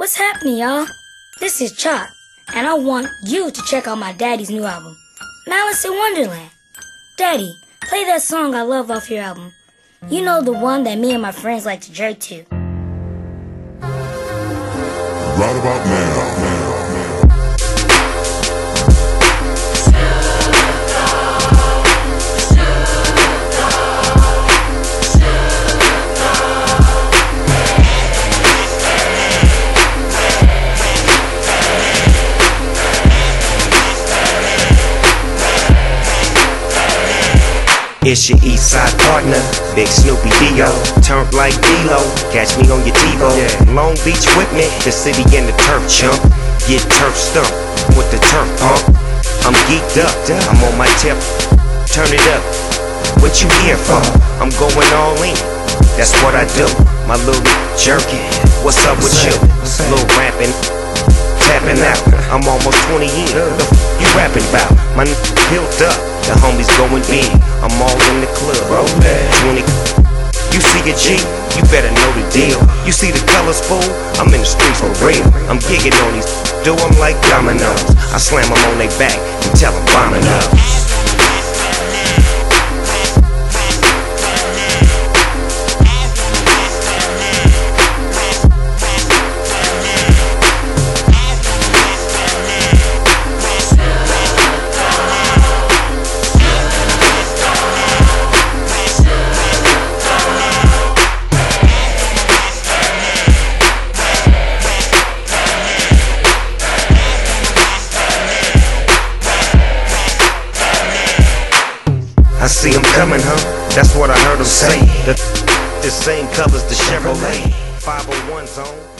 What's happening, y'all? This is Chalk, and I want you to check out my daddy's new album, Malice in Wonderland. Daddy, play that song I love off your album. You know, the one that me and my friends like to jerk to. Right about now. It's your east side partner, Big Snoopy Dio. Turned like D-Lo, catch me on your TiVo. Long Beach with me, the city and the turf chump. Get turf stumped with the turf pump. I'm geeked up, I'm on my tip. Turn it up, what you here for? I'm going all in, that's what I do. My little jerky, what's up with you? Little rapping, tapping out. I'm almost 20 in, the f you rapping about? My built up, the homies going big. I'm all in the club, 20. You see a G, you better know the deal. You see the colors, fool? I'm in the streets for real. I'm gigging on these, do them like dominoes. I slam them on their back and tell them bombing up. I see him coming, huh? That's what I heard him say. The same covers the Chevrolet 501 zone.